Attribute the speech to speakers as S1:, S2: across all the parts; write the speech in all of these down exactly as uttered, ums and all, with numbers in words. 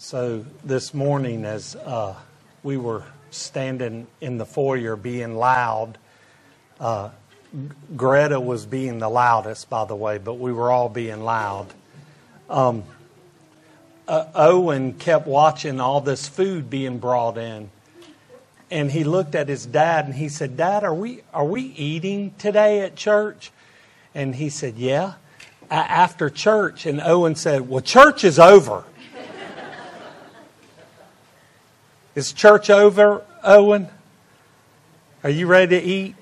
S1: So this morning, as uh, we were standing in the foyer being loud, uh, Greta was being the loudest, by the way, but we were all being loud. Um, uh, Owen kept watching all this food being brought in, and he looked at his dad and he said, "Dad, are we are we eating today at church?" And he said, "Yeah." A- after church, and Owen said, "Well, church is over." Is church over, Owen? Are you ready to eat?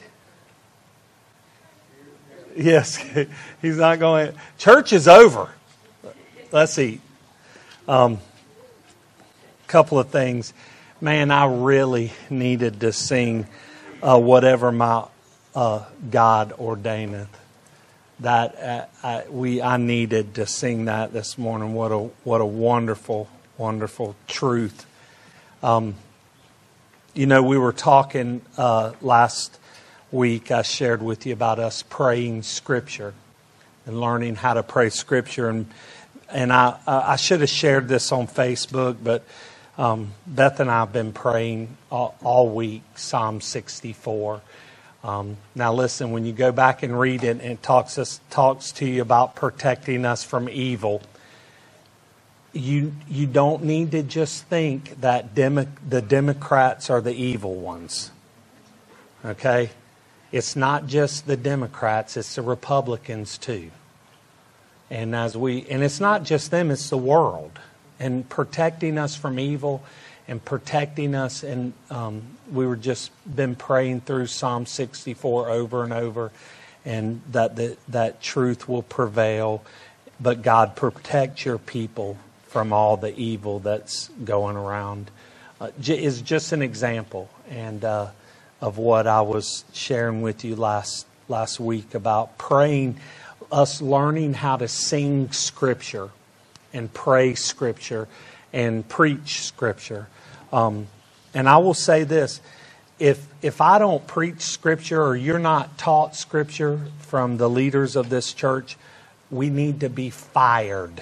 S1: Yes, he's not going. Church is over. Let's eat. Um, couple of things. Man, I really needed to sing uh, Whatever My uh, God Ordaineth. That uh, I, we I needed to sing that this morning. What a what a wonderful, wonderful truth. Um, you know, we were talking uh, last week. I shared with you about us praying Scripture and learning how to pray Scripture, and and I I should have shared this on Facebook, but um, Beth and I have been praying all, all week Psalm sixty-four. Um, now, listen, when you go back and read it, it talks us talks to you about protecting us from evil. You you don't need to just think that Demo, the Democrats are the evil ones. Okay? It's not just the Democrats, it's the Republicans too. And as we and it's not just them, it's the world. And protecting us from evil and protecting us, and um, we were just been praying through Psalm sixty-four over and over, and that the, that truth will prevail. But God, protect your people from all the evil that's going around. Uh, is just an example and uh, of what I was sharing with you last last week about praying, us learning how to sing Scripture and pray Scripture and preach Scripture. Um, and I will say this, if if I don't preach Scripture or you're not taught Scripture from the leaders of this church, we need to be fired.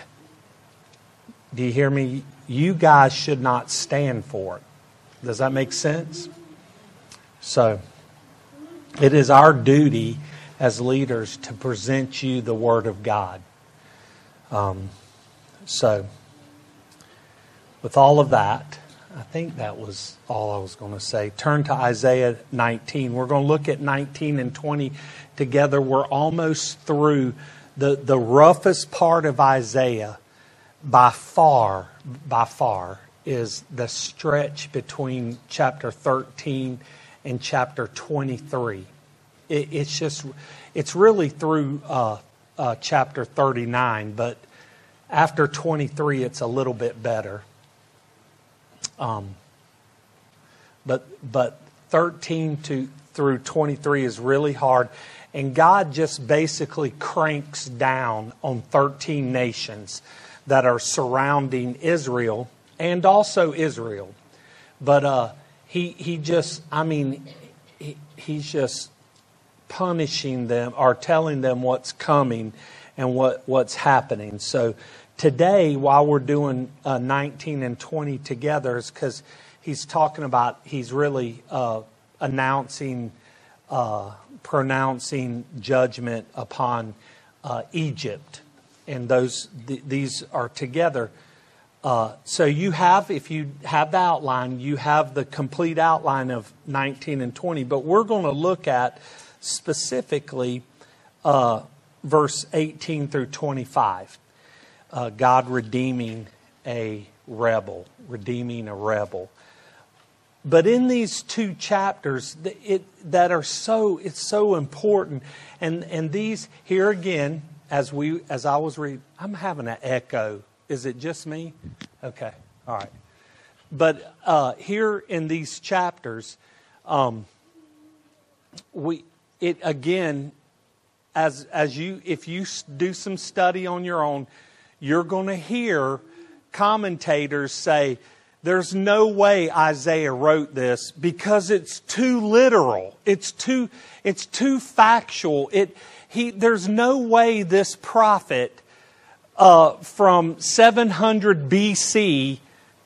S1: Do you hear me? You guys should not stand for it. Does that make sense? So, it is our duty as leaders to present you the Word of God. Um, so, with all of that, I think that was all I was going to say. Turn to Isaiah nineteen. We're going to look at nineteen and twenty together. We're almost through the, the roughest part of Isaiah. By far, by far, is the stretch between chapter thirteen and chapter twenty-three. It, it's just, it's really through uh, uh, chapter thirty-nine, but after twenty-three, it's a little bit better. Um, but but thirteen to through twenty-three is really hard, and God just basically cranks down on thirteen nations that are surrounding Israel and also Israel. But uh, he he just, I mean, he, he's just punishing them or telling them what's coming and what, what's happening. So today, while we're doing uh, nineteen and twenty together, is because he's talking about, he's really uh, announcing, uh, pronouncing judgment upon uh, Egypt. And those th- these are together. Uh, so you have, if you have the outline, you have the complete outline of nineteen and twenty. But we're going to look at specifically uh, verse eighteen through twenty-five. Uh, God redeeming a rebel, redeeming a rebel. But in these two chapters, it that are so it's so important, and and these here again. As we, as I was reading, I'm having an echo. Is it just me? Okay, all right. But uh, here in these chapters, um, we it again, as as you if you do some study on your own, you're going to hear commentators say, "There's no way Isaiah wrote this because it's too literal. It's too it's too factual. It." He, there's no way this prophet uh, from seven hundred B C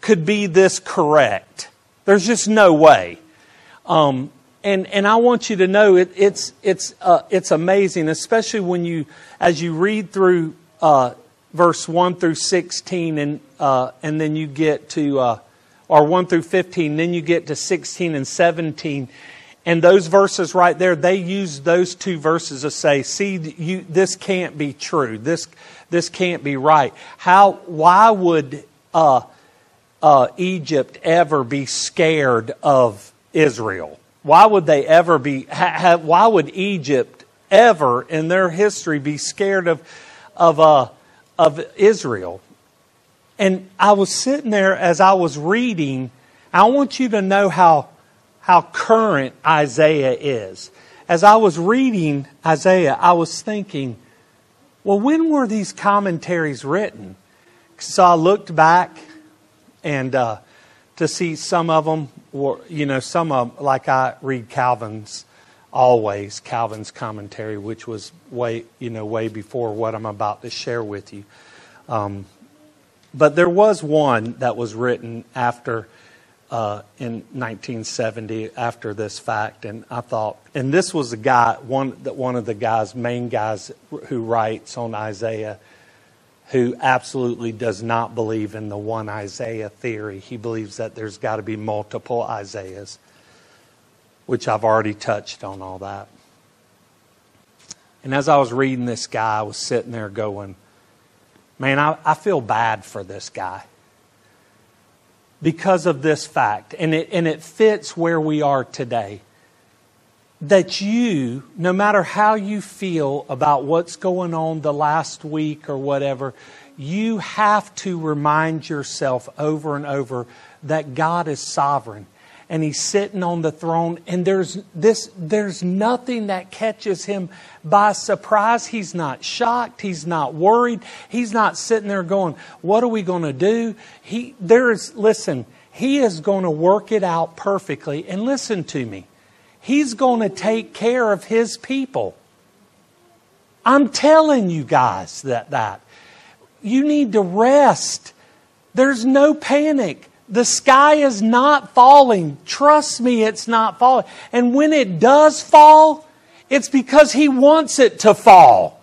S1: could be this correct. There's just no way. Um, and and I want you to know it, it's it's uh, it's amazing, especially when you as you read through uh, verse one through sixteen, and uh, and then you get to uh, or one through fifteen, then you get to sixteen and seventeen. And those verses right there, they use those two verses to say, see, you, this can't be true. This this can't be right. How? Why would uh, uh, Egypt ever be scared of Israel? Why would they ever be? Ha, ha, why would Egypt ever in their history be scared of of uh, of Israel? And I was sitting there as I was reading. I want you to know how. How current Isaiah is. As I was reading Isaiah, I was thinking, well, when were these commentaries written? So I looked back and uh, to see some of them, were, you know, some of them, like I read Calvin's, always Calvin's commentary, which was way, you know, way before what I'm about to share with you. Um, but there was one that was written after Uh, in nineteen seventy, after this fact, and I thought, and this was a guy, one that one of the guys, main guys who writes on Isaiah, who absolutely does not believe in the one Isaiah theory. He believes that there's got to be multiple Isaiahs, which I've already touched on all that. And as I was reading this guy, I was sitting there going, man, I, I feel bad for this guy. Because of this fact, and it and it fits where we are today, that you, no matter how you feel about what's going on the last week or whatever, you have to remind yourself over and over that God is sovereign and He's sitting on the throne, and there's this there's nothing that catches Him by surprise. He's not shocked. He's not worried. He's not sitting there going, what are we going to do? He there is listen, He is going to work it out perfectly. And listen to me. He's going to take care of His people. I'm telling you guys that that. You need to rest. There's no panic. The sky is not falling. Trust me, it's not falling. And when it does fall, it's because He wants it to fall.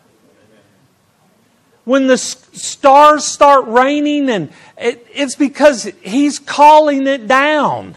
S1: When the stars start raining, and it, it's because He's calling it down.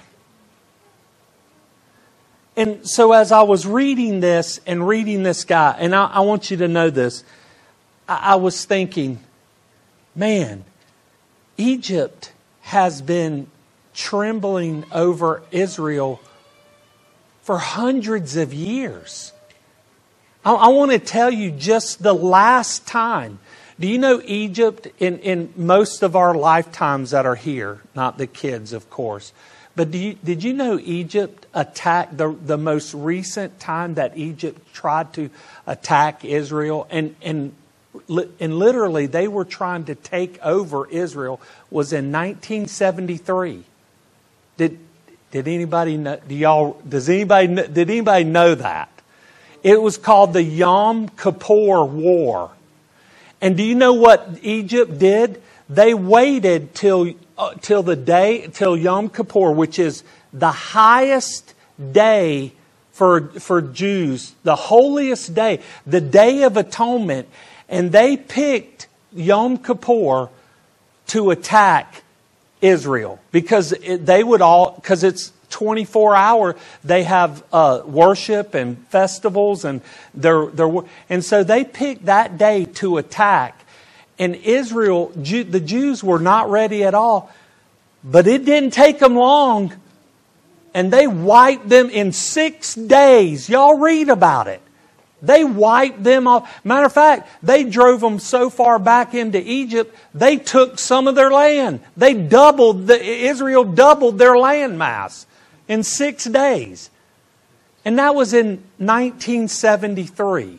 S1: And so as I was reading this and reading this guy, and I, I want you to know this, I, I was thinking, man, Egypt has been trembling over Israel for hundreds of years. I, I want to tell you just the last time. Do you know Egypt, in, in most of our lifetimes that are here, not the kids, of course, but do you, did you know Egypt attacked, the, the most recent time that Egypt tried to attack Israel, and, and And literally, they were trying to take over Israel, was in nineteen seventy-three. Did did anybody know? Do y'all? Does anybody? Did anybody know that? It was called the Yom Kippur War. And do you know what Egypt did? They waited till uh, till the day till Yom Kippur, which is the highest day for for Jews, the holiest day, the Day of Atonement. And they picked Yom Kippur to attack Israel because it, they would all, because it's twenty-four hour, they have uh, worship and festivals, and they're, they're, and so they picked that day to attack. And Israel, Jew, the Jews were not ready at all, but it didn't take them long, and they wiped them in six days. Y'all read about it. They wiped them off. Matter of fact, they drove them so far back into Egypt, they took some of their land. They doubled, the, Israel doubled their land mass in six days. And that was in nineteen seventy-three.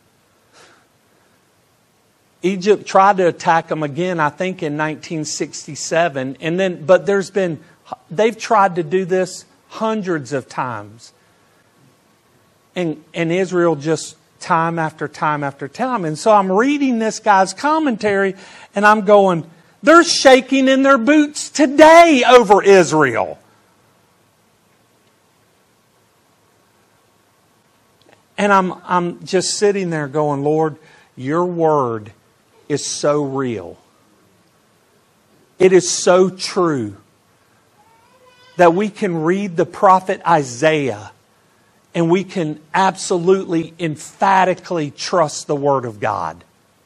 S1: Egypt tried to attack them again, I think, in nineteen sixty-seven. And then, but there's been, they've tried to do this hundreds of times. And, and Israel just time after time after time. And so I'm reading this guy's commentary and I'm going, They're shaking in their boots today over Israel. And I'm, I'm just sitting there going, Lord, your word is so real. It is so true that we can read the prophet Isaiah and we can absolutely, emphatically trust the word of God.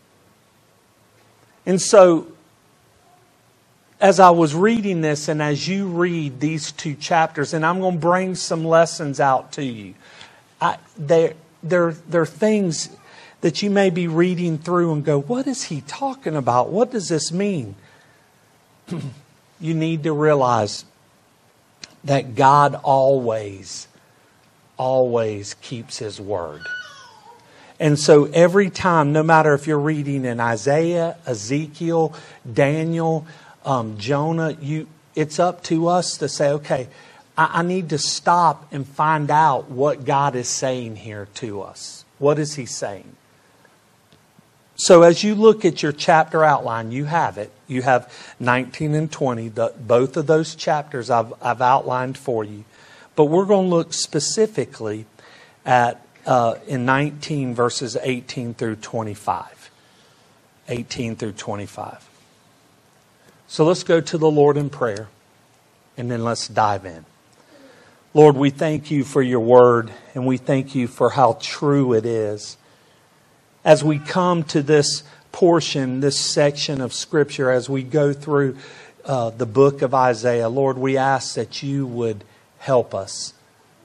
S1: And so, as I was reading this and as you read these two chapters, and I'm going to bring some lessons out to you. I, there, there, there are things that you may be reading through and go, what is he talking about? What does this mean? You need to realize that God always, always keeps His word. And so every time, no matter if you're reading in Isaiah, Ezekiel, Daniel, um, Jonah, you, it's up to us to say, okay, I, I need to stop and find out what God is saying here to us. What is He saying? So as you look at your chapter outline, you have it. You have nineteen and twenty. The, both of those chapters I've, I've outlined for you. But we're going to look specifically at uh, in nineteen verses eighteen through twenty-five. eighteen through twenty-five. So let's go to the Lord in prayer, and then let's dive in. Lord, we thank you for your word, and we thank you for how true it is. As we come to this portion, this section of Scripture, as we go through uh, the book of Isaiah, Lord, we ask that you would help us.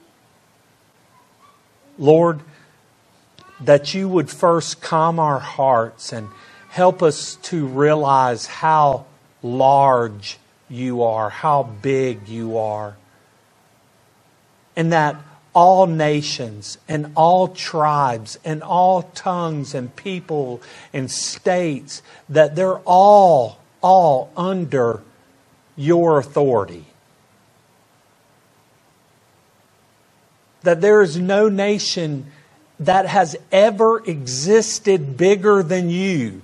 S1: Lord, that you would first calm our hearts and help us to realize how large you are, how big you are. And that all nations and all tribes and all tongues and people and states, that they're all, all under your authority. That there is no nation that has ever existed bigger than you.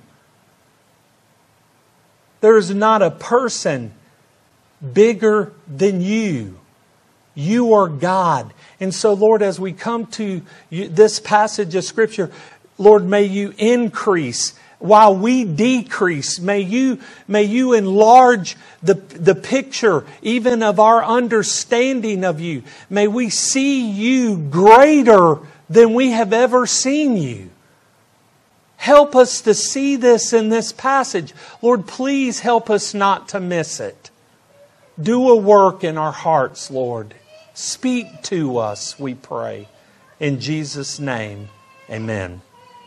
S1: There is not a person bigger than you. You are God. And so, Lord, as we come to this passage of Scripture, Lord, may you increase while we decrease. May you, may you enlarge the, the picture even of our understanding of you. May we see you greater than we have ever seen you. Help us to see this in this passage. Lord, please help us not to miss it. Do a work in our hearts, Lord. Speak to us, we pray. In Jesus' name, amen.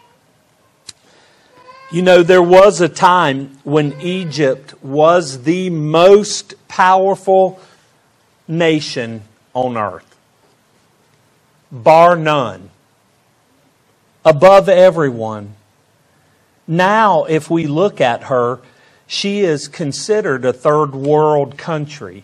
S1: You know, there was a time when Egypt was the most powerful nation on earth. Bar none. Above everyone. Now, if we look at her, she is considered a third world country.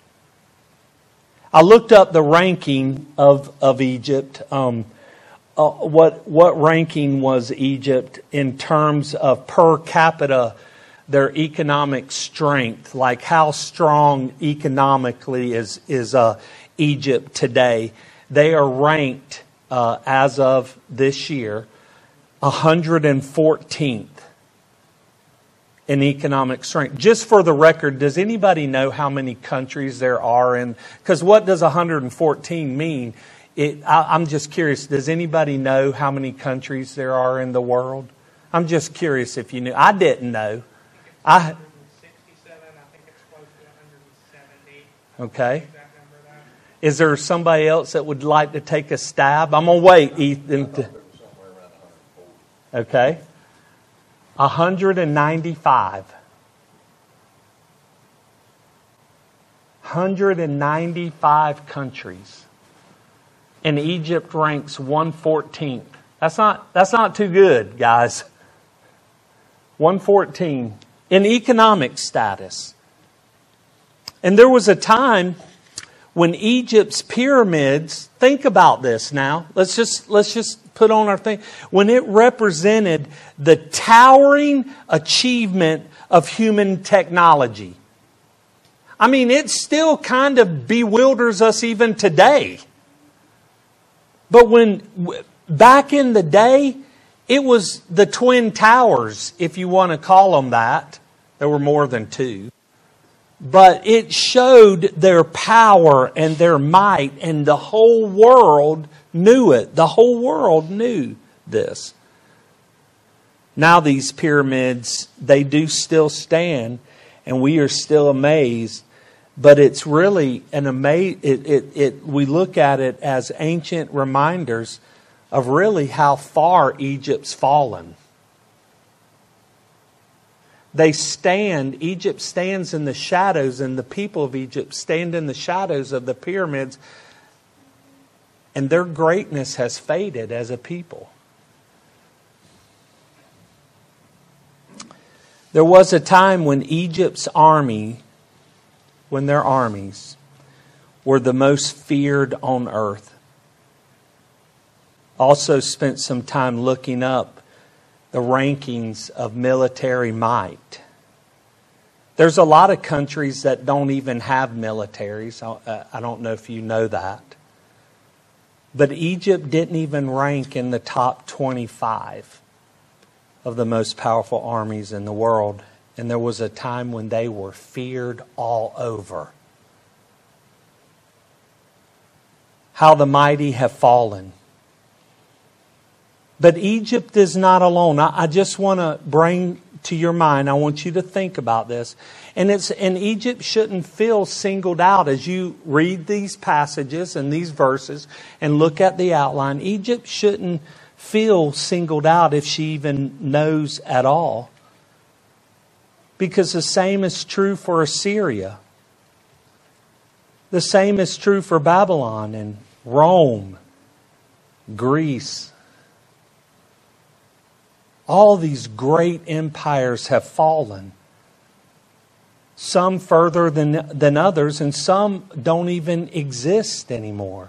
S1: I looked up the ranking of, of Egypt. Um, uh, what what ranking was Egypt in terms of per capita, their economic strength? Like how strong economically is is uh, Egypt today? They are ranked uh, as of this year one hundred fourteenth in economic strength. Just for the record, does anybody know how many countries there are in? Because what does one hundred fourteen mean? It, I, I'm just curious. Does anybody know how many countries there are in the world? I'm just curious if you knew. I didn't know. I.
S2: one hundred sixty-seven. I think it's close to one hundred seventy.
S1: Okay. Is there somebody else that would like to take a stab? I'm gonna wait, Ethan. To, okay. one hundred ninety-five. one hundred ninety-five countries. And Egypt ranks one hundred fourteenth. That's not, that's not too good, guys. one hundred fourteen in economic status. And there was a time when Egypt's pyramids, think about this now. Let's just let's just put on our thing. When it represented the towering achievement of human technology. I mean, it still kind of bewilders us even today. But when back in the day, it was the Twin Towers, if you want to call them that. There were more than two. But it showed their power and their might, and the whole world knew it. The whole world knew this. Now these pyramids, they do still stand, and we are still amazed. But it's really an amaz- it, it, it we look at it as ancient reminders of really how far Egypt's fallen. They stand, Egypt stands in the shadows, and the people of Egypt stand in the shadows of the pyramids, and their greatness has faded as a people. There was a time when Egypt's army, when their armies were the most feared on earth. Also spent some time looking up the rankings of military might. There's a lot of countries that don't even have militaries. I don't know if you know that. But Egypt didn't even rank in the top twenty-five of the most powerful armies in the world. And there was a time when they were feared all over. How the mighty have fallen. But Egypt is not alone. I, I just want to bring to your mind, I want you to think about this. And it's and Egypt shouldn't feel singled out as you read these passages and these verses and look at the outline. Egypt shouldn't feel singled out if she even knows at all. Because the same is true for Assyria. The same is true for Babylon and Rome, Greece. All these great empires have fallen. Some further than, than others, and some don't even exist anymore.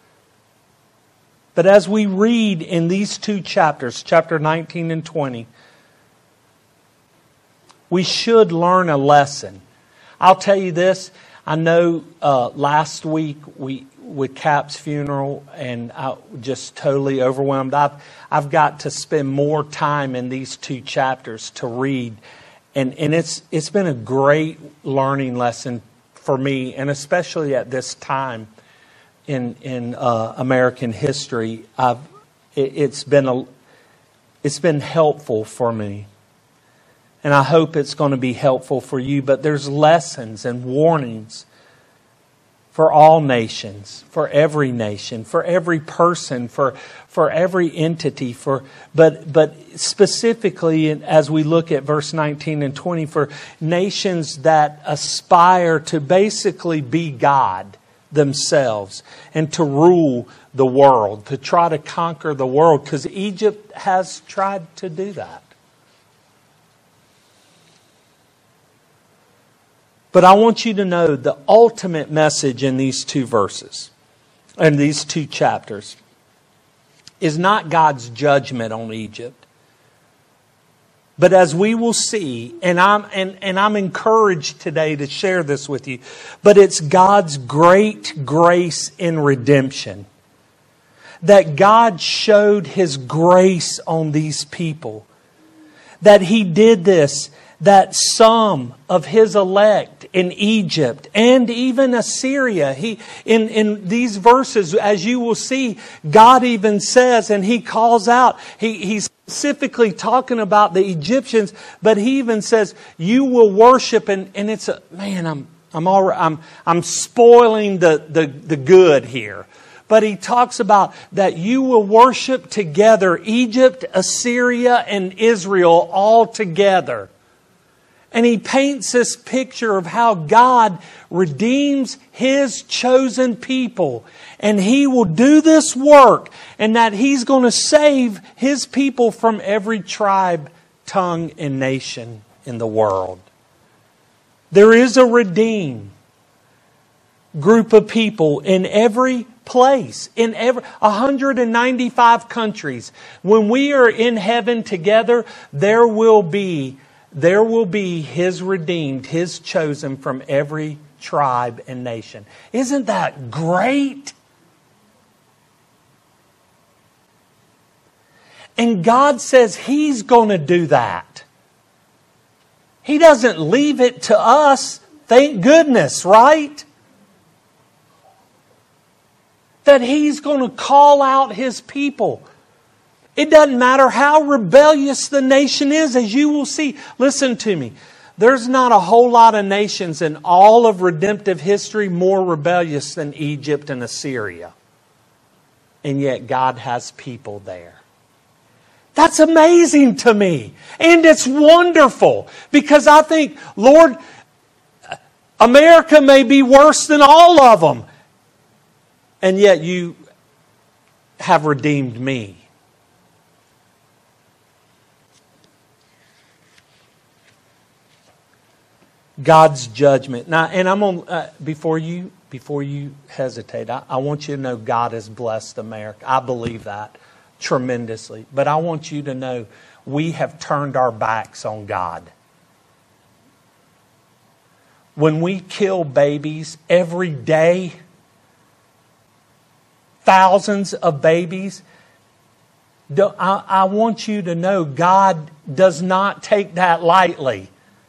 S1: But as we read in these two chapters, chapter nineteen and twenty, we should learn a lesson. I'll tell you this. I know uh, last week we with Cap's funeral, and I just totally overwhelmed. I've I've got to spend more time in these two chapters to read, and and it's it's been a great learning lesson for me, and especially at this time in in uh, American history. I've it, it's been a it's been helpful for me. And I hope it's going to be helpful for you. But there's lessons and warnings for all nations, for every nation, for every person, for for every entity. For but but specifically, as we look at verse nineteen and twenty, for nations that aspire to basically be God themselves and to rule the world, to try to conquer the world, because Egypt has tried to do that. But I want you to know the ultimate message in these two verses, in these two chapters, is not God's judgment on Egypt. But as we will see, and I'm and, and I'm encouraged today to share this with you, but it's God's great grace in redemption. That God showed His grace on these people. That He did this. That some of His elect in Egypt and even Assyria, he in, in these verses, as you will see, God even says, and He calls out, he, He's specifically talking about the Egyptians, but He even says, you will worship, and, and it's a, man, I'm I'm all, I'm I'm spoiling the, the, the good here. But He talks about that you will worship together, Egypt, Assyria, and Israel all together. And He paints this picture of how God redeems His chosen people. And He will do this work. And that He's going to save His people from every tribe, tongue, and nation in the world. There is a redeem. group of people in every place, in every one hundred ninety-five countries. When we are in heaven together, there will be there will be His redeemed, His chosen from every tribe and nation. Isn't that great? And God says He's going to do that. He doesn't leave it to us. Thank goodness, right? That He's going to call out His people. It doesn't matter how rebellious the nation is, as you will see. Listen to me. There's not a whole lot of nations in all of redemptive history more rebellious than Egypt and Assyria. And yet God has people there. That's amazing to me. And it's wonderful. Because I think, Lord, America may be worse than all of them. And yet you have redeemed me. God's judgment. Now, and I'm on uh, before you before you hesitate. I, I want you to know God has blessed America. I believe that tremendously. But I want you to know we have turned our backs on God. When we kill babies every day, thousands of babies, I, I want you to know God does not take that lightly.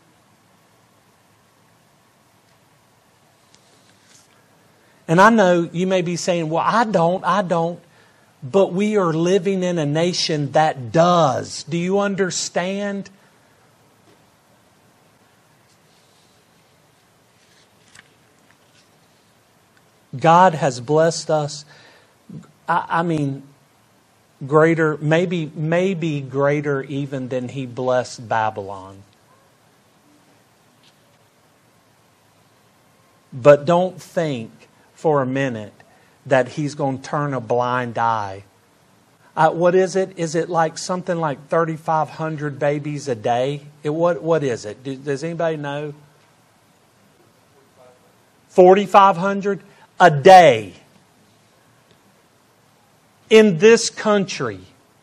S1: And I know you may be saying, well, I don't, I don't. But we are living in a nation that does. Do you understand? God has blessed us. I, I mean, greater, maybe, maybe greater even than He blessed Babylon. But don't think for a minute that He's going to turn a blind eye. Uh, what is it? Is it like something like thirty-five hundred babies a day? It, what What is it? Do, does anybody know? forty-five hundred a day in this country.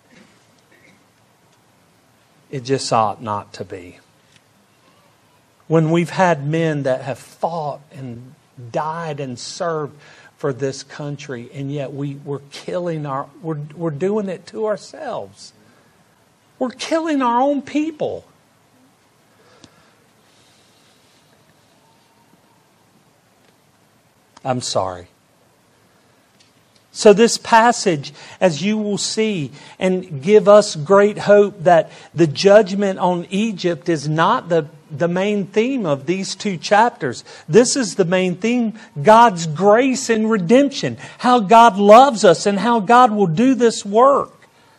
S1: It just ought not to be. When we've had men that have fought and died and served for this country, and yet we, we're killing our, we're, we're doing it to ourselves. We're killing our own people. I'm sorry. So this passage, as you will see, and give us great hope that the judgment on Egypt is not the, the main theme of these two chapters. This is the main theme, God's grace and redemption. How God loves us and how God will do this work.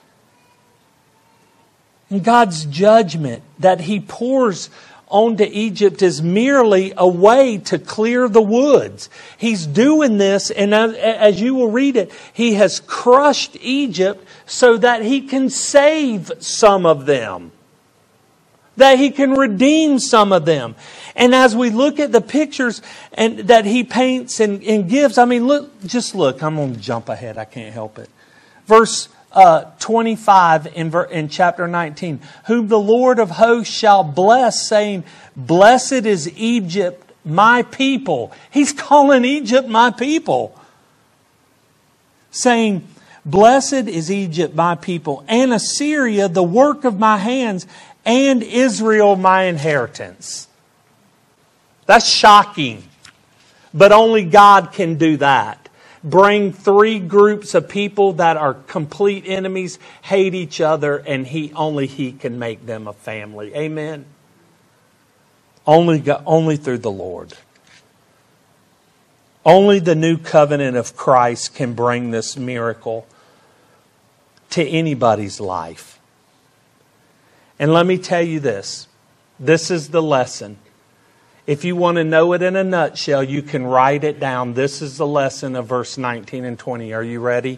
S1: And God's judgment that He pours onto Egypt is merely a way to clear the woods. He's doing this, and as you will read it, He has crushed Egypt so that He can save some of them. That He can redeem some of them. And as we look at the pictures and that He paints and, and gives, I mean, look, just look. I'm going to jump ahead. I can't help it. Verse Uh, twenty-five in, ver- in chapter nineteen. Whom the Lord of hosts shall bless, saying, Blessed is Egypt, my people. He's calling Egypt my people. Saying, Blessed is Egypt, my people, and Assyria, the work of my hands, and Israel, my inheritance. That's shocking. But only God can do that. Bring three groups of people that are complete enemies, hate each other, and he only He can make them a family. Amen. Only, God, only through the Lord. Only the new covenant of Christ can bring this miracle to anybody's life. And let me tell you this. This is the lesson. If you want to know it in a nutshell, you can write it down. This is the lesson of verse nineteen and twenty. Are you ready?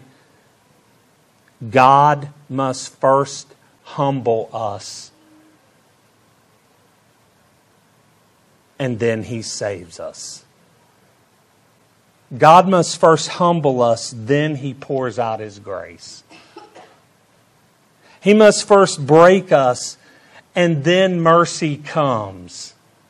S1: God must first humble us, and then He saves us. God must first humble us, then He pours out His grace. He must first break us, and then mercy comes.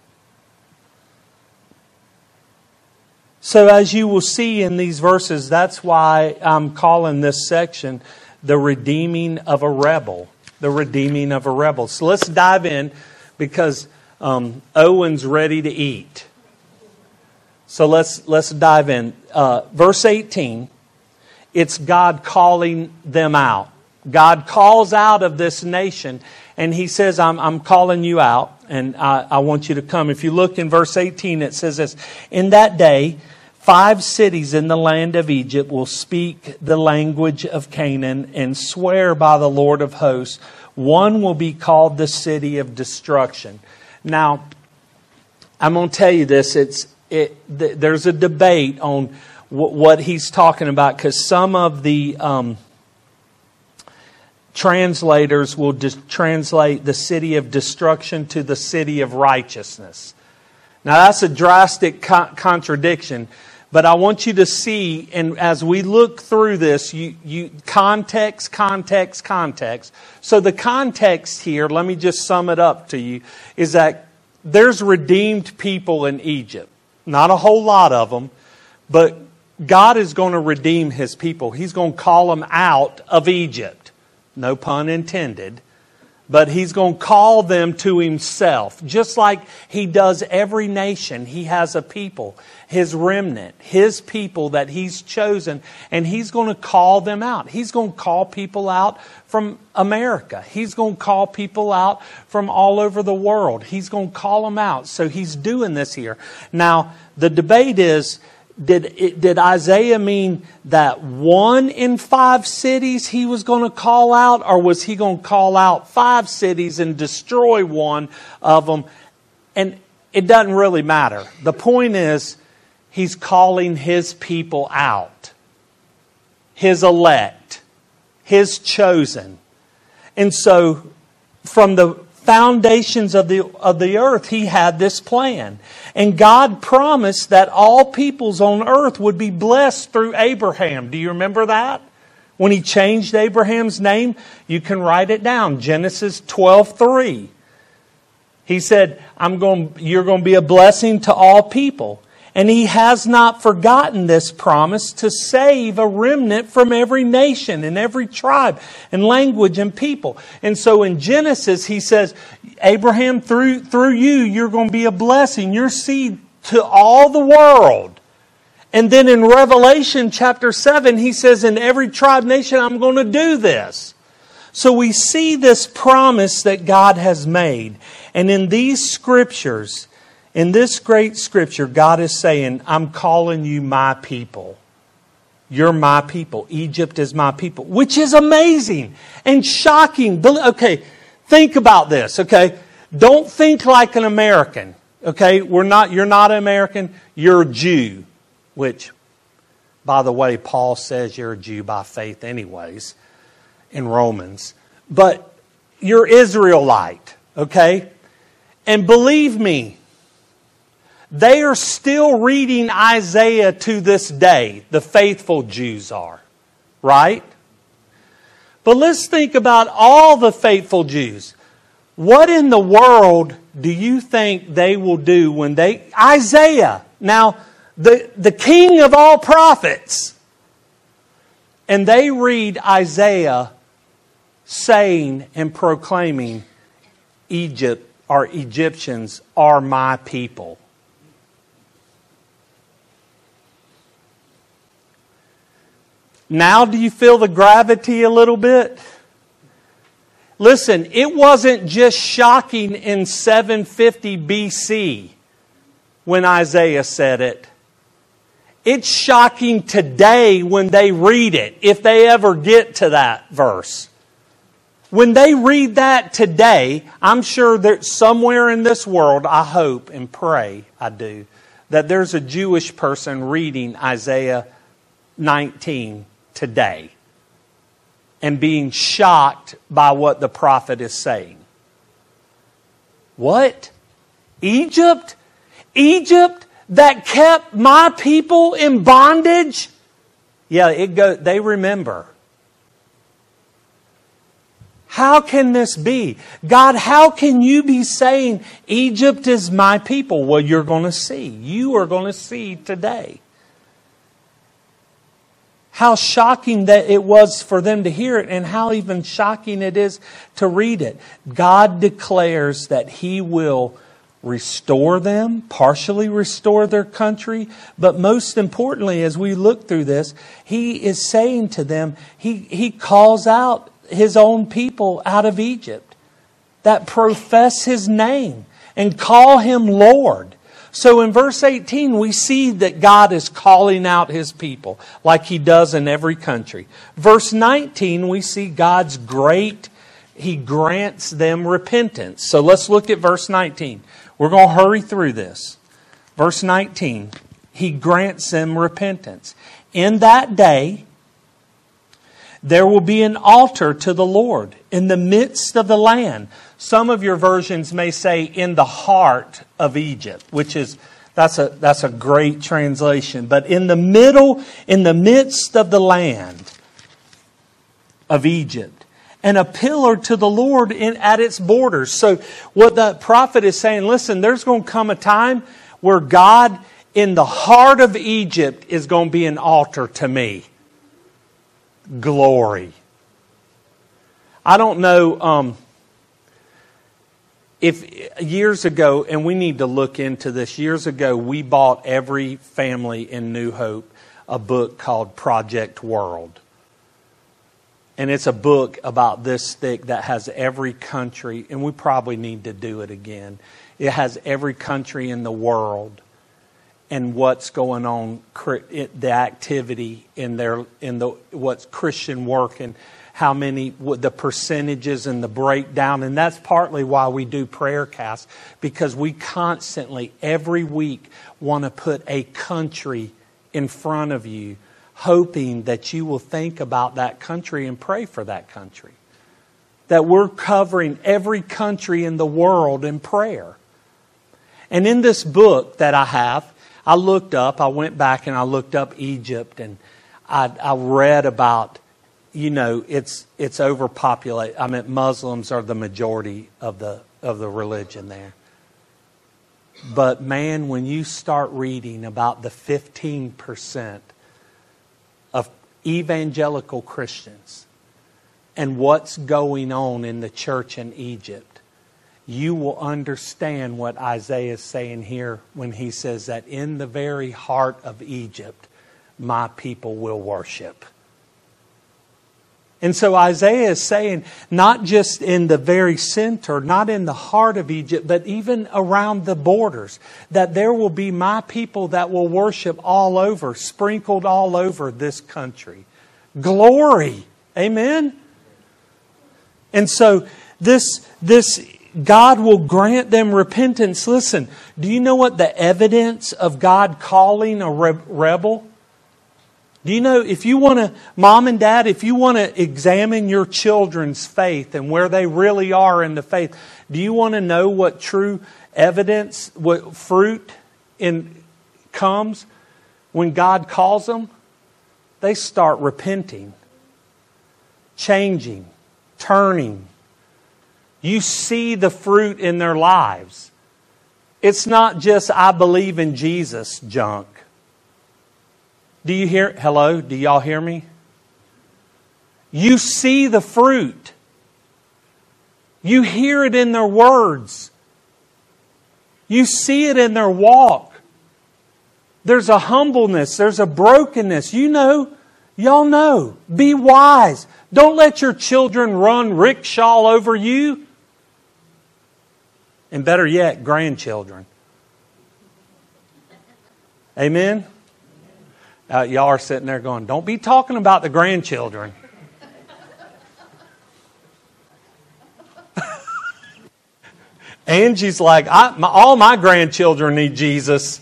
S1: So as you will see in these verses, that's why I'm calling this section the redeeming of a rebel. The redeeming of a rebel. So let's dive in, because um, Owen's ready to eat. So let's let's dive in. Uh, verse eighteen, it's God calling them out. God calls out of this nation, and He says, I'm, I'm calling you out, and I, I want you to come. If you look in verse eighteen, it says this: in that day, five cities in the land of Egypt will speak the language of Canaan and swear by the Lord of hosts. One will be called the city of destruction. Now, I'm going to tell you this. It's it. Th- there's a debate on w- what he's talking about, because some of the um, translators will dis- translate the city of destruction to the city of righteousness. Now, that's a drastic co- contradiction. But I want you to see, and as we look through this, you, you context, context, context. So the context here, let me just sum it up to you, is that there's redeemed people in Egypt. Not a whole lot of them, but God is going to redeem His people. He's going to call them out of Egypt. No pun intended. But He's going to call them to Himself. Just like He does every nation. He has a people. His remnant. His people that He's chosen. And He's going to call them out. He's going to call people out from America. He's going to call people out from all over the world. He's going to call them out. So He's doing this here. Now, the debate is, Did it, did Isaiah mean that one in five cities He was going to call out? Or was He going to call out five cities and destroy one of them? And it doesn't really matter. The point is, He's calling His people out. His elect. His chosen. And so, from the foundations of the of the earth, He had this plan. And God promised that all peoples on earth would be blessed through Abraham. Do you remember that? When He changed Abraham's name, you can write it down. Genesis twelve three. He said, I'm going, you're going to be a blessing to all people. And He has not forgotten this promise to save a remnant from every nation and every tribe and language and people. And so in Genesis, He says, Abraham, through, through you, you're going to be a blessing, your seed to all the world. And then in Revelation chapter seven, He says, in every tribe, nation, I'm going to do this. So we see this promise that God has made. And in these scriptures, in this great scripture, God is saying, I'm calling you my people. You're my people. Egypt is my people. Which is amazing and shocking. Okay, think about this, okay? Don't think like an American, okay? We're not, you're not an American, you're a Jew. Which, by the way, Paul says you're a Jew by faith anyways in Romans. But you're Israelite, okay? And believe me, they are still reading Isaiah to this day. The faithful Jews are. Right? But let's think about all the faithful Jews. What in the world do you think they will do when they... Isaiah. Now, the, the king of all prophets. And they read Isaiah saying and proclaiming, Egypt, or Egyptians, are my people. Now do you feel the gravity a little bit? Listen, it wasn't just shocking in seven fifty B C when Isaiah said it. It's shocking today when they read it, if they ever get to that verse. When they read that today, I'm sure that somewhere in this world, I hope and pray, I do, that there's a Jewish person reading Isaiah nineteen today and being shocked by what the prophet is saying. What? Egypt? Egypt that kept my people in bondage? Yeah, it go, they remember. How can this be? God, how can you be saying Egypt is my people? Well, you're going to see. You are going to see today. How shocking that it was for them to hear it, and how even shocking it is to read it. God declares that He will restore them, partially restore their country. But most importantly, as we look through this, He is saying to them, He, he calls out His own people out of Egypt that profess His name and call Him Lord. So in verse eighteen, we see that God is calling out His people like He does in every country. Verse nineteen, we see God's great, He grants them repentance. So let's look at verse nineteen. We're going to hurry through this. Verse nineteen, He grants them repentance. In that day, there will be an altar to the Lord in the midst of the land. Some of your versions may say in the heart of Egypt, which is, that's a, that's a great translation. But in the middle, in the midst of the land of Egypt, and a pillar to the Lord in, at its borders. So what the prophet is saying, listen, there's going to come a time where God in the heart of Egypt is going to be an altar to me. Glory. I don't know um, if years ago, and we need to look into this, years ago we bought every family in New Hope a book called Project World. And it's a book about this thick that has every country, and we probably need to do it again. It has every country in the world and what's going on, the activity in their, in the what's Christian work, and how many, the percentages and the breakdown. And that's partly why we do prayer casts, because we constantly, every week, want to put a country in front of you, hoping that you will think about that country and pray for that country. That we're covering every country in the world in prayer. And in this book that I have, I looked up, I went back and I looked up Egypt, and I, I read about, you know, it's it's overpopulated. I mean, Muslims are the majority of the of the religion there. But man, when you start reading about the fifteen percent of evangelical Christians and what's going on in the church in Egypt, you will understand what Isaiah is saying here when he says that in the very heart of Egypt, my people will worship. And so Isaiah is saying, not just in the very center, not in the heart of Egypt, but even around the borders, that there will be my people that will worship all over, sprinkled all over this country. Glory! Amen? And so this, this, God will grant them repentance. Listen, do you know what the evidence of God calling a re- rebel? Do you know, if you want to, mom and dad, if you want to examine your children's faith and where they really are in the faith, do you want to know what true evidence, what fruit in comes when God calls them? They start repenting, changing, turning. You see the fruit in their lives. It's not just I believe in Jesus junk. Do you hear? Hello? Do y'all hear me? You see the fruit. You hear it in their words. You see it in their walk. There's a humbleness. There's a brokenness. You know, y'all know. Be wise. Don't let your children run rickshaw over you. And better yet, grandchildren. Amen? Uh, y'all are sitting there going, don't be talking about the grandchildren. Angie's like, I, my, all my grandchildren need Jesus.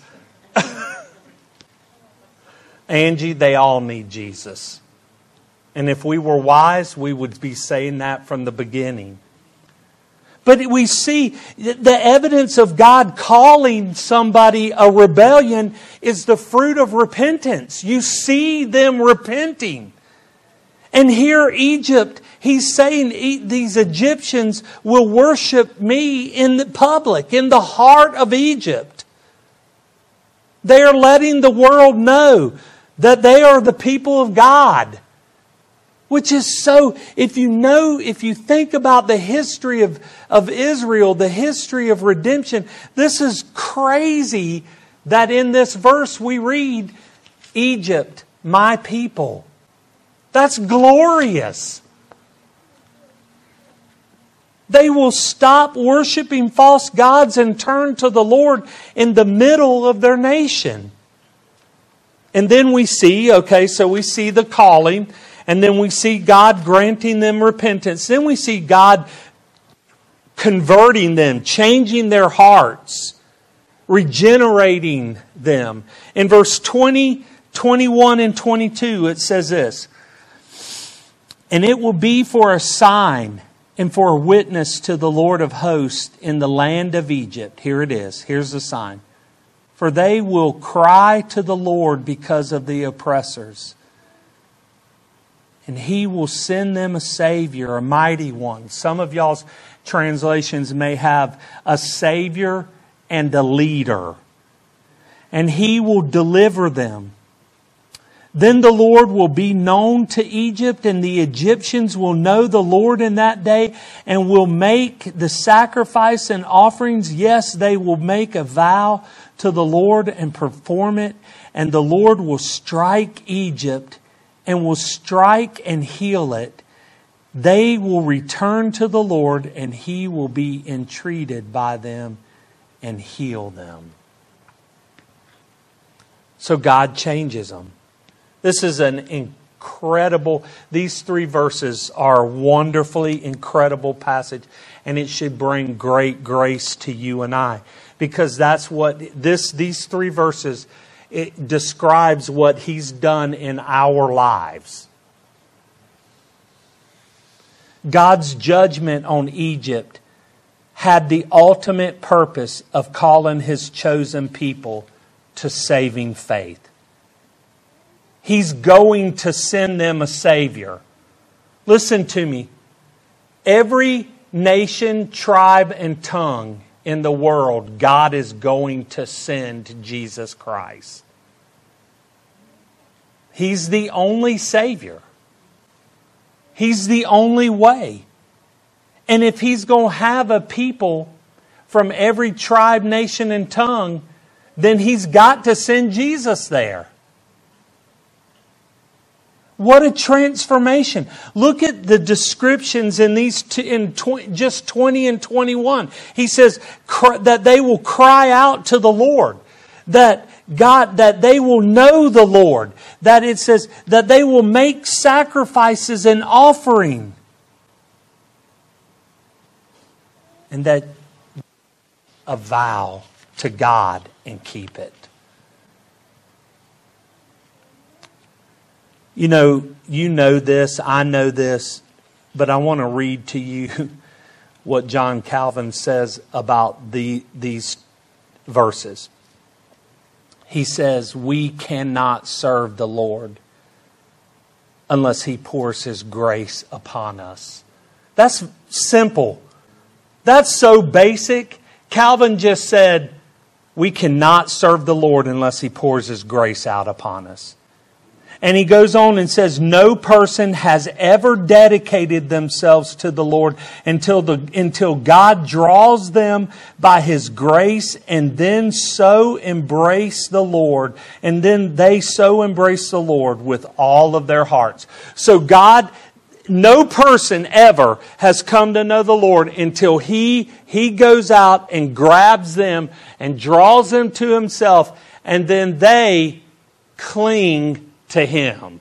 S1: Angie, they all need Jesus. And if we were wise, we would be saying that from the beginning. But we see the evidence of God calling somebody a rebellion is the fruit of repentance. You see them repenting. And here Egypt, he's saying these Egyptians will worship me in the public, in the heart of Egypt. They are letting the world know that they are the people of God. Which is so, if you know, if you think about the history of, of Israel, the history of redemption, this is crazy that in this verse we read, Egypt, my people. That's glorious. They will stop worshiping false gods and turn to the Lord in the middle of their nation. And then we see, okay, so we see the calling. And then we see God granting them repentance. Then we see God converting them, changing their hearts, regenerating them. In verse twenty, twenty-one, and twenty-two, it says this. And it will be for a sign and for a witness to the Lord of hosts in the land of Egypt. Here it is. Here's the sign. For they will cry to the Lord because of the oppressors. And He will send them a Savior, a mighty one. Some of y'all's translations may have a Savior and a leader. And He will deliver them. Then the Lord will be known to Egypt, and the Egyptians will know the Lord in that day, and will make the sacrifice and offerings. Yes, they will make a vow to the Lord and perform it. And the Lord will strike Egypt and will strike and heal it. They will return to the Lord, and He will be entreated by them and heal them. So God changes them. This is an incredible, these three verses are a wonderfully incredible passage, and it should bring great grace to you and I. Because that's what this these three verses it describes what He's done in our lives. God's judgment on Egypt had the ultimate purpose of calling His chosen people to saving faith. He's going to send them a Savior. Listen to me. Every nation, tribe, and tongue in the world, God is going to send Jesus Christ. He's the only Savior. He's the only way. And if He's going to have a people from every tribe, nation, and tongue, then He's got to send Jesus there. What a transformation. Look at the descriptions in these two, in tw- just twenty and twenty-one. He says cr- that they will cry out to the Lord. That God, that they will know the Lord. That it says that they will make sacrifices and offering. And that a vow to God and keep it. You know, you know this, I know this, but I want to read to you what John Calvin says about the these verses. He says, we cannot serve the Lord unless He pours His grace upon us. That's simple. That's so basic. Calvin just said, we cannot serve the Lord unless He pours His grace out upon us. And he goes on and says, no person has ever dedicated themselves to the Lord until the until God draws them by His grace, and then so embrace the Lord. And then they so embrace the Lord with all of their hearts. So God, no person ever has come to know the Lord until He, He goes out and grabs them and draws them to Himself. And then they cling to Him.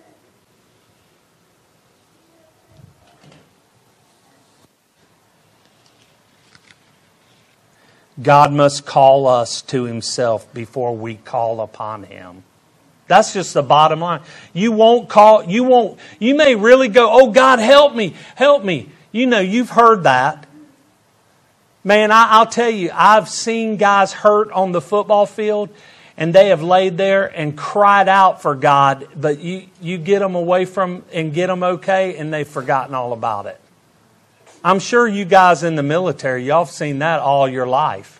S1: God must call us to Himself before we call upon Him. That's just the bottom line. You won't call, you won't, you may really go, oh God, help me, help me. You know, you've heard that. Man, I, I'll tell you, I've seen guys hurt on the football field, and they have laid there and cried out for God, but you, you get them away from and get them okay, and they've forgotten all about it. I'm sure you guys in the military, y'all have seen that all your life.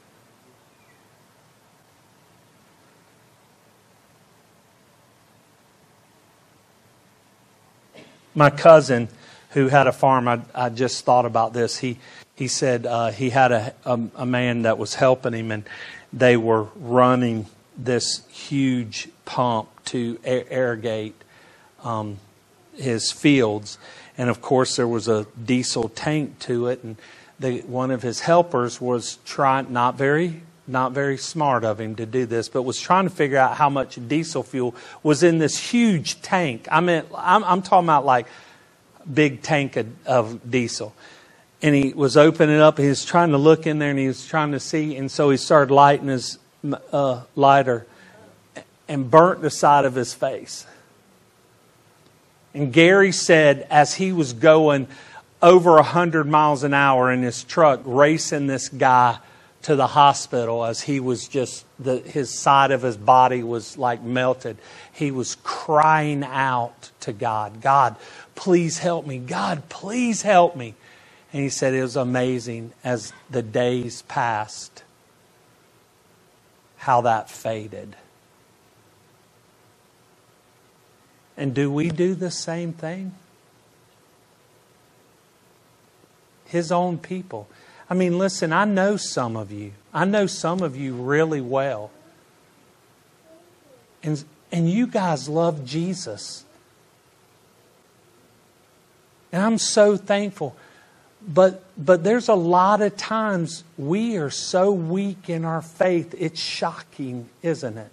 S1: My cousin, who had a farm, I, I just thought about this. He he said uh, he had a, a a man that was helping him, and they were running this huge pump to air, irrigate um, his fields, and of course there was a diesel tank to it, and the, one of his helpers was trying, not very not very smart of him to do this, but was trying to figure out how much diesel fuel was in this huge tank. I mean, I'm, I'm talking about like big tank of, of diesel. And he was opening it up, and he was trying to look in there, and he was trying to see, and so he started lighting his uh, lighter and burnt the side of his face. And Gary said, as he was going over one hundred miles an hour in his truck, racing this guy to the hospital, as he was just, the, his side of his body was like melted. He was crying out to God, God, please help me. God, please help me. And he said it was amazing as the days passed, how that faded. And do we do the same thing? His own people. I mean, listen, I know some of you. I know some of you really well. And, and you guys love Jesus. And I'm so thankful. But but there's a lot of times we are so weak in our faith. It's shocking, isn't it?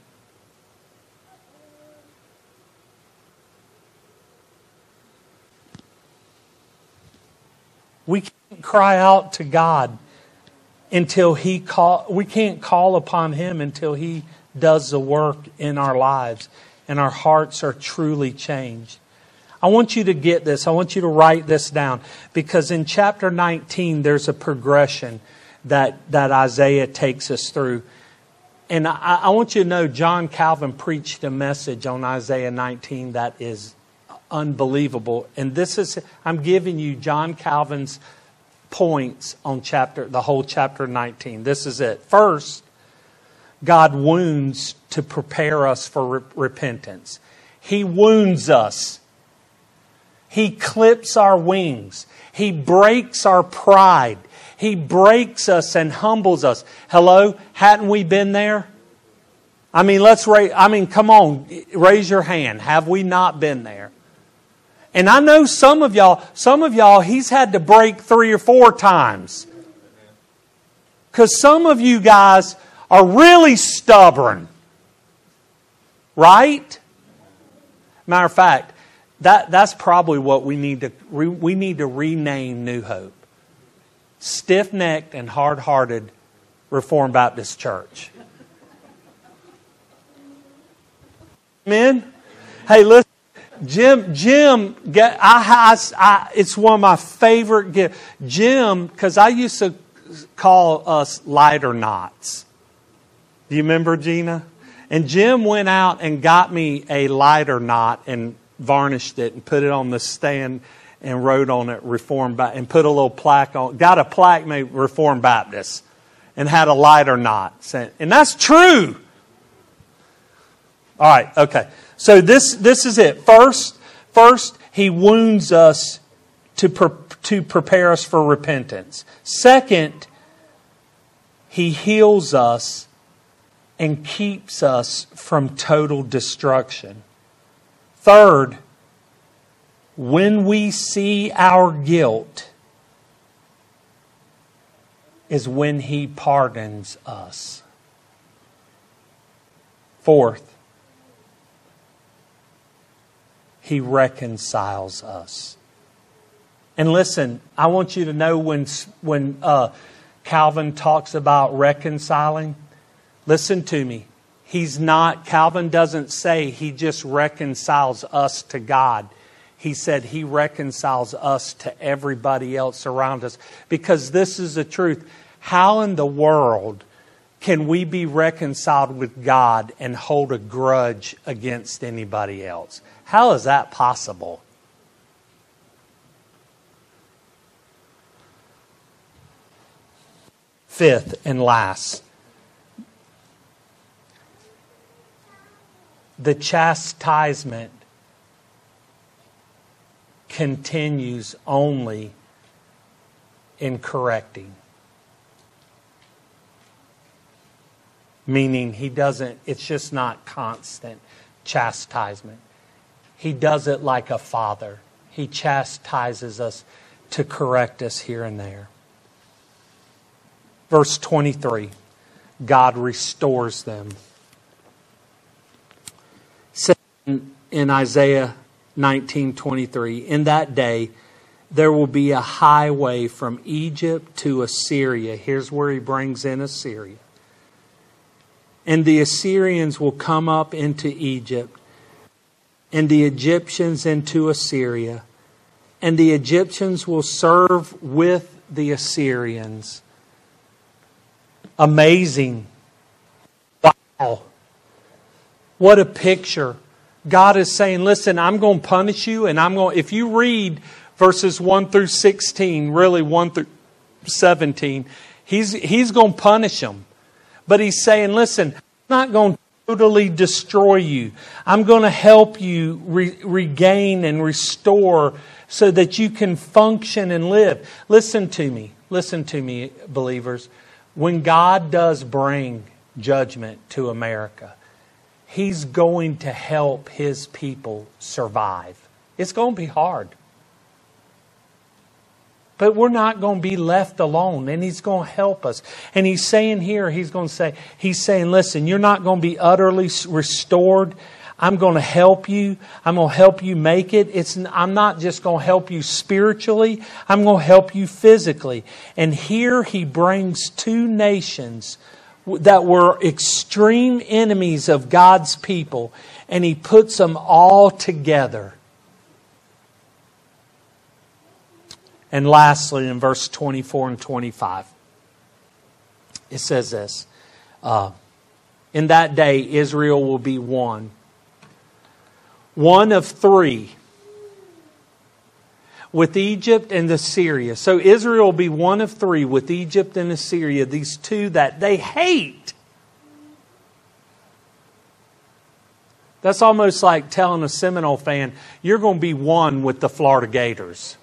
S1: We can't cry out to God until He call. We can't call upon Him until He does the work in our lives and our hearts are truly changed. I want you to get this. I want you to write this down, because in chapter nineteen there's a progression that, that Isaiah takes us through. And I, I want you to know John Calvin preached a message on Isaiah nineteen that is unbelievable. And this is, I'm giving you John Calvin's points on chapter, the whole chapter nineteen. This is it. First, God wounds to prepare us for re- repentance. He wounds us. He clips our wings. He breaks our pride. He breaks us and humbles us. Hello? Hadn't we been there? I mean, let's raise, I mean, come on, raise your hand. Have we not been there? And I know some of y'all, some of y'all, He's had to break three or four times. Because some of you guys are really stubborn. Right? Matter of fact, that, that's probably what we need to, we need to rename New Hope. Stiff-necked and hard-hearted Reformed Baptist Church. Amen? Hey, listen. Jim, Jim, get, I, I, I, it's one of my favorite gifts. Jim, because I used to call us lighter knots. Do you remember, Gina? And Jim went out and got me a lighter knot and varnished it and put it on the stand and wrote on it Reformed Baptist and put a little plaque on. Got a plaque made Reformed Baptist and had a lighter knot. And that's true. All right, okay. So this this is it. First, first He wounds us to pre- to prepare us for repentance. Second, He heals us and keeps us from total destruction. Third, when we see our guilt is when He pardons us. Fourth, He reconciles us. And listen, I want you to know when, when uh, Calvin talks about reconciling, listen to me. He's not, Calvin doesn't say He just reconciles us to God. He said He reconciles us to everybody else around us. Because this is the truth. How in the world can we be reconciled with God and hold a grudge against anybody else? How is that possible? Fifth and last, the chastisement continues only in correcting. Meaning He doesn't, it's just not constant chastisement. He does it like a father. He chastises us to correct us here and there. Verse twenty-three, God restores them. In Isaiah nineteen twenty-three, in that day there will be a highway from Egypt to Assyria. Here's where He brings in Assyria. And the Assyrians will come up into Egypt, and the Egyptians into Assyria. And the Egyptians will serve with the Assyrians. Amazing. Wow. What a picture. God is saying, listen, I'm going to punish you, and I'm going, if you read verses one through sixteen, really one through seventeen, He's, he's going to punish them. But He's saying, listen, I'm not going to totally destroy you. I'm going to help you re- regain and restore so that you can function and live. Listen to me. Listen to me, believers. When God does bring judgment to America, He's going to help His people survive. It's going to be hard. But we're not going to be left alone, and He's going to help us. And He's saying here, He's going to say, He's saying, listen, you're not going to be utterly restored. I'm going to help you. I'm going to help you make it. It's, I'm not just going to help you spiritually. I'm going to help you physically. And here He brings two nations that were extreme enemies of God's people, and He puts them all together. And lastly, in verse twenty-four and twenty-five, it says this. Uh, in that day, Israel will be one. One of three. With Egypt and Assyria. So Israel will be one of three with Egypt and Assyria. These two that they hate. That's almost like telling a Seminole fan, you're going to be one with the Florida Gators.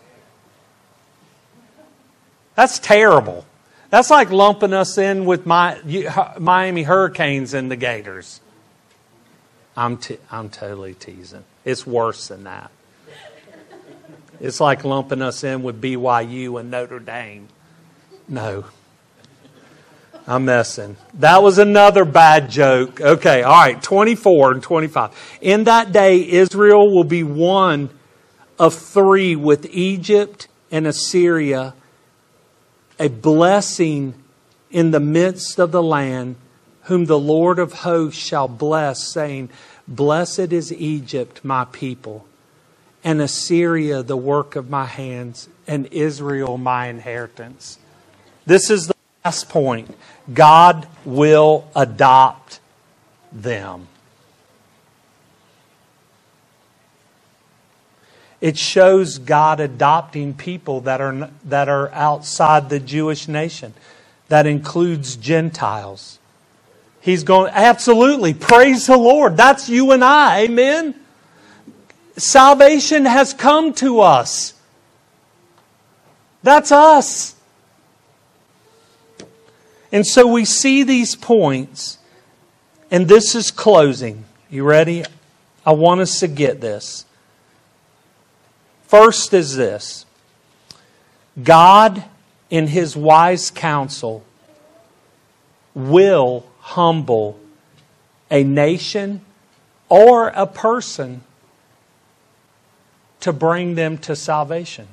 S1: That's terrible. That's like lumping us in with my Miami Hurricanes and the Gators. I'm t- I'm totally teasing. It's worse than that. It's like lumping us in with B Y U and Notre Dame. No. I'm messing. That was another bad joke. Okay, all right, twenty-four and twenty-five. In that day, Israel will be one of three with Egypt and Assyria, a blessing in the midst of the land, whom the Lord of hosts shall bless, saying, blessed is Egypt, my people, and Assyria, the work of my hands, and Israel, my inheritance. This is the last point. God will adopt them. It shows God adopting people that are that are outside the Jewish nation. That includes Gentiles. He's going, absolutely, praise the Lord. That's you and I, amen? Salvation has come to us. That's us. And so we see these points, and this is closing. You ready? I want us to get this. First is this. God, in His wise counsel, will humble a nation or a person to bring them to salvation.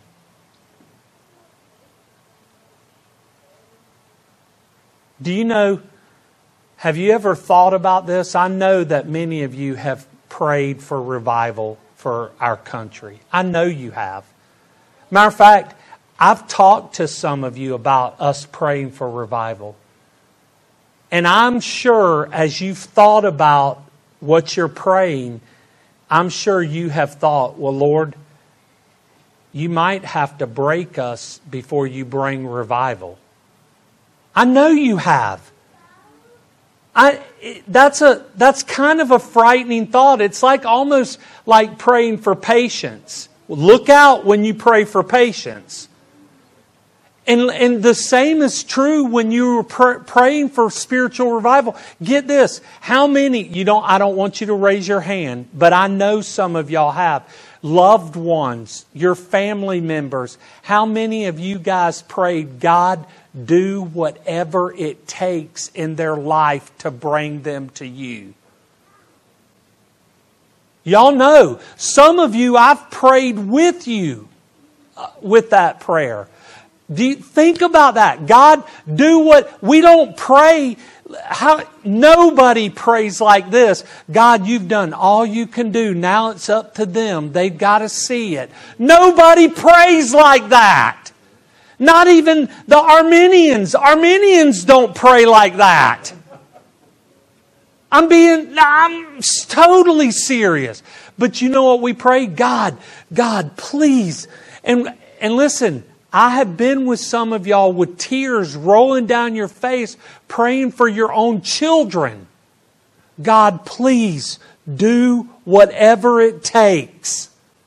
S1: Do you know, have you ever thought about this? I know that many of you have prayed for revival for our country. I know you have. Matter of fact, I've talked to some of you about us praying for revival. And I'm sure as you've thought about what you're praying, I'm sure you have thought, well, Lord, you might have to break us before you bring revival. I know you have. I, that's a that's kind of a frightening thought. It's like almost like praying for patience. Look out when you pray for patience. And, and the same is true when you're pr- praying for spiritual revival. Get this. How many, you don't, I don't want you to raise your hand, but I know some of y'all have. Loved ones, your family members. How many of you guys prayed, God, do whatever it takes in their life to bring them to you? Y'all know. Some of you, I've prayed with you uh, with that prayer. Do you think about that? God, do what we don't pray. How nobody prays like this. God, you've done all you can do. Now it's up to them. They've got to see it. Nobody prays like that. Not even the Armenians. Armenians don't pray like that. I'm being, I'm totally serious. But you know what we pray? God, God, please. And, and listen, I have been with some of y'all with tears rolling down your face, praying for your own children. God, please do whatever it takes.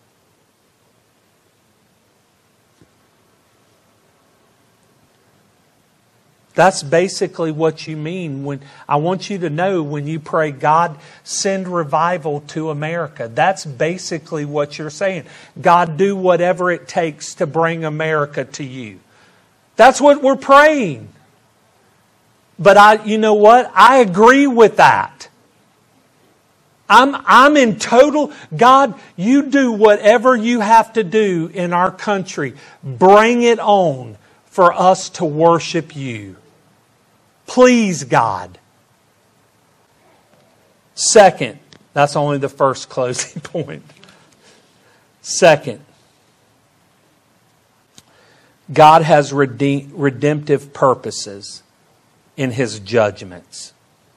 S1: That's basically what you mean when I want you to know when you pray, God, send revival to America. That's basically what you're saying. God, do whatever it takes to bring America to you. That's what we're praying. But I, you know what? I agree with that. I'm, I'm in total, God, you do whatever you have to do in our country. Bring it on for us to worship you. Please, God. Second, that's only the first closing point. Second, God has redeem, redemptive purposes in His judgments.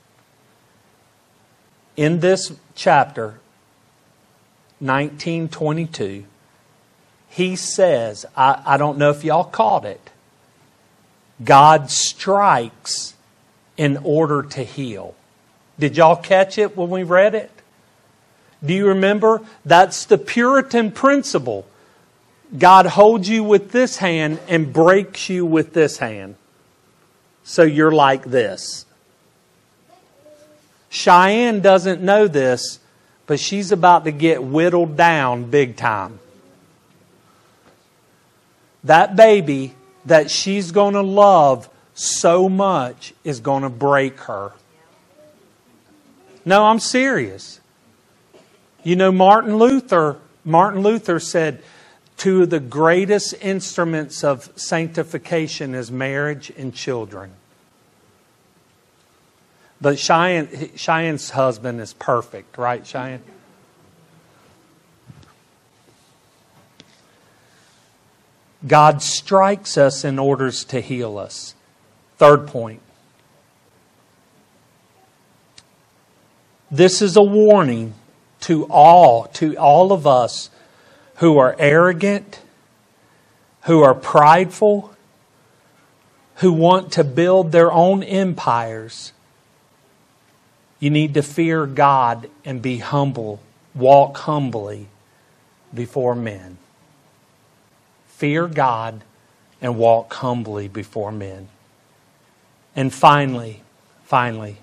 S1: In this chapter, nineteen twenty-two, He says, I, I don't know if y'all caught it, God strikes in order to heal. Did y'all catch it when we read it? Do you remember? That's the Puritan principle. God holds you with this hand and breaks you with this hand. So you're like this. Cheyenne doesn't know this, but she's about to get whittled down big time. That baby that she's going to love so much is going to break her. No, I'm serious. You know, Martin Luther, Martin Luther said, two of the greatest instruments of sanctification is marriage and children. But Cheyenne, Cheyenne's husband is perfect, right, Cheyenne? God strikes us in order to heal us. Third point. This is a warning to all, to all of us who are arrogant, who are prideful, who want to build their own empires. You need to fear God and be humble, walk humbly before men. Fear God and walk humbly before men. And finally, finally,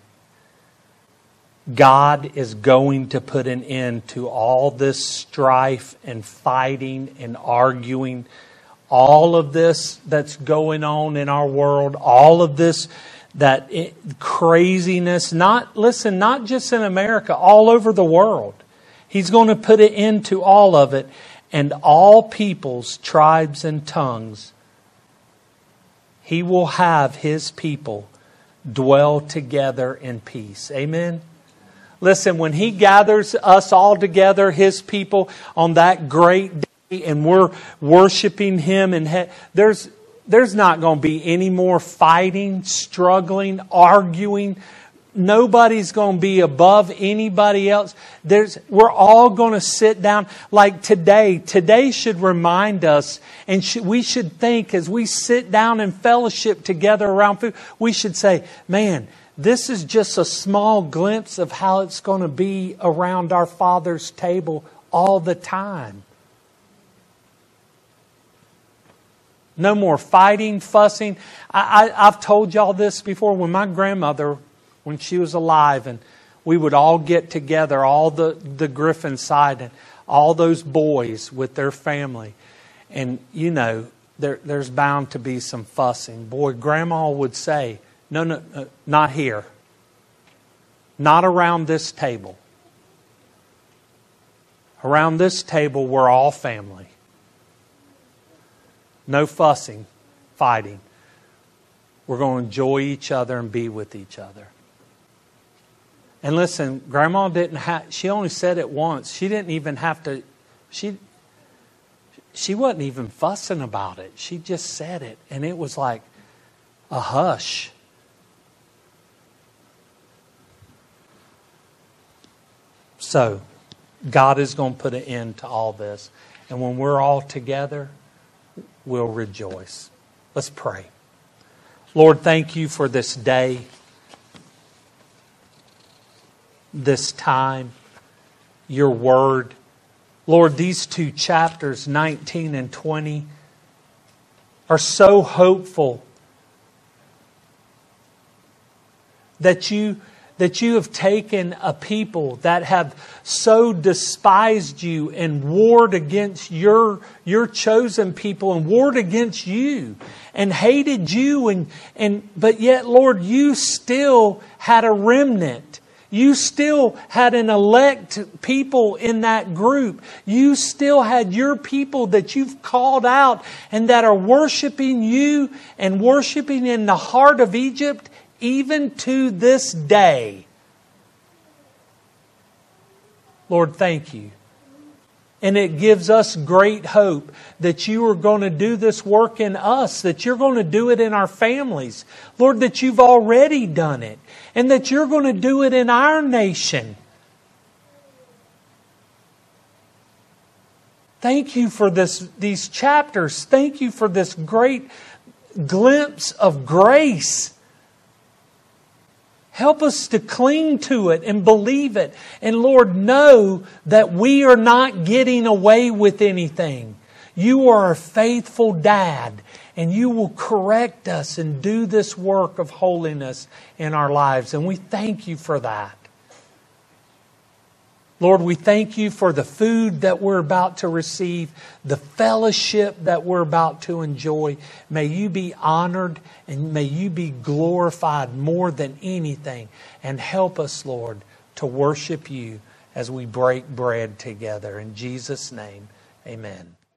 S1: God is going to put an end to all this strife and fighting and arguing. All of this that's going on in our world, all of this that it, craziness, not, listen, not just in America, all over the world. He's going to put an end to all of it. And all peoples, tribes, and tongues, He will have His people dwell together in peace. Amen? Listen, when He gathers us all together, His people, on that great day, and we're worshiping Him, and he- there's there's not going to be any more fighting, struggling, arguing. Nobody's going to be above anybody else. There's, we're all going to sit down like today. Today should remind us, and sh- we should think as we sit down in fellowship together around food, we should say, man, this is just a small glimpse of how it's going to be around our Father's table all the time. No more fighting, fussing. I, I, I've told y'all this before. When my grandmother, when she was alive, and we would all get together, all the, the Griffin side, and all those boys with their family. And, you know, there, there's bound to be some fussing. Boy, Grandma would say, no, no, uh, not here. Not around this table. Around this table, we're all family. No fussing, fighting. We're going to enjoy each other and be with each other. And listen, Grandma didn't have, she only said it once. She didn't even have to, she, she wasn't even fussing about it. She just said it. And it was like a hush. So, God is going to put an end to all this. And when we're all together, we'll rejoice. Let's pray. Lord, thank You for this day, this time, Your Word. Lord, these two chapters, nineteen and twenty, are so hopeful that You that You have taken a people that have so despised You and warred against Your, your chosen people and warred against You and hated You. And, and but yet, Lord, You still had a remnant. You still had an elect people in that group. You still had Your people that You've called out and that are worshiping You and worshiping in the heart of Egypt even to this day. Lord, thank You. And it gives us great hope that You are going to do this work in us, that You're going to do it in our families. Lord, that You've already done it, and that You're going to do it in our nation. Thank You for this, these chapters. Thank You for this great glimpse of grace. Help us to cling to it and believe it. And Lord, know that we are not getting away with anything. You are a faithful dad, and You will correct us and do this work of holiness in our lives. And we thank You for that. Lord, we thank You for the food that we're about to receive, the fellowship that we're about to enjoy. May You be honored and may You be glorified more than anything. And help us, Lord, to worship You as we break bread together. In Jesus' name, amen.